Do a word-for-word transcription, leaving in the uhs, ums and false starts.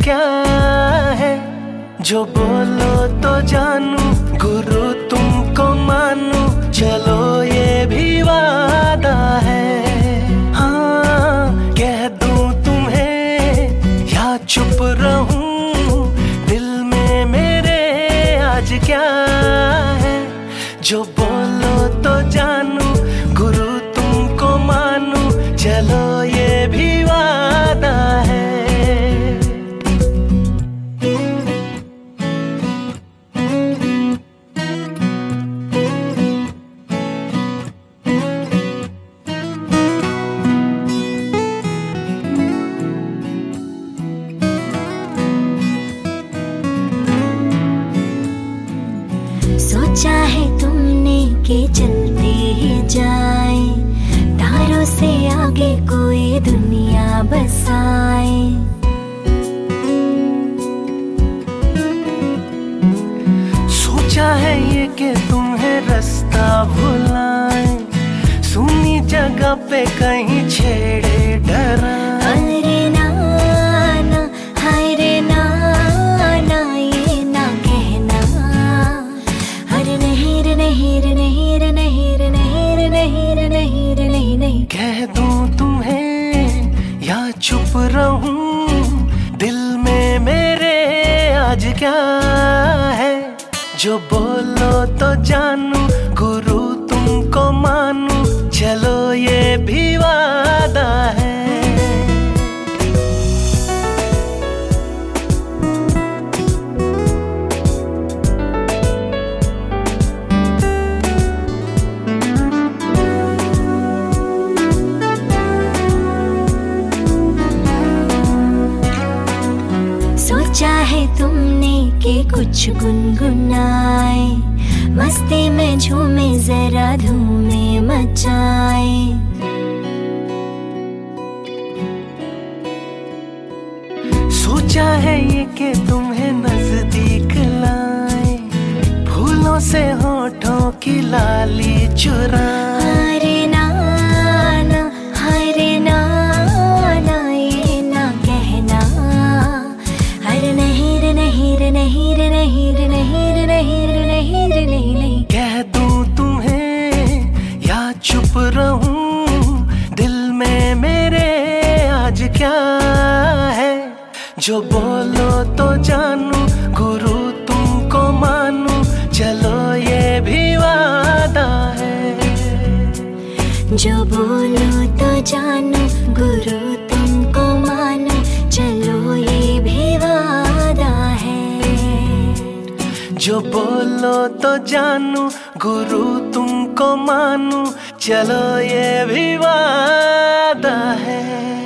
क्या है, जो बोलो तो जानू, गुरु तुमको मानू, चलो ये भी वादा है। हाँ कह दूं तुम्हें या चुप रहूं, दिल में मेरे आज क्या है, जो बोलो तो जानू, गुरु तुमको मानू, चलो ये भी वादा है। सोचा है तुमने कि चलते ही जाए, तारों से आगे कोई दुनिया बसाए। सोचा है ये कि तुम्हें रास्ता भुलाए, सुनी जगह पे कहीं छेड़े डराए। अरे ना ना, हाय रे ना ना, ये ना कहना। अरे नहीं रे नहीं रे नहीं रे नहीं रे नहीं रे नहीं रे नहीं रे नहीं नहीं। कह दूं तुम्हें या चुप रहूं, दिल में मेरे आज क्या है, जो बोलो तो जानू, गुरु तुमको मानू, चलो ये भी वादा है। सोचा है तुमने कि कुछ गुनगुनाए, मस्ती में झूमे जरा धूमे मचाए। सोचा है ये कि तुम्हें नजदीक लाए, फूलों से होठों की लाली चुराए। अरे ना ना, हाय रे ना ना, ये ना कहना। अरे नहीं रे नहीं रे नहीं रे नहीं रे नहीं रे नहीं रे नहीं रे नहीं नहीं। कह दूं तुम्हें या चुप रहूं, दिल में मेरे आज क्या है, जो बोलो तो जानू, गुरु तुमको मानू, चलो ये भी वादा है। जो बोलो तो जानू, गुरु तुमको मानो, चलो ये भी वादा है। जो बोलो तो जानू, गुरु तुमको मानू, चलो ये भी वादा है।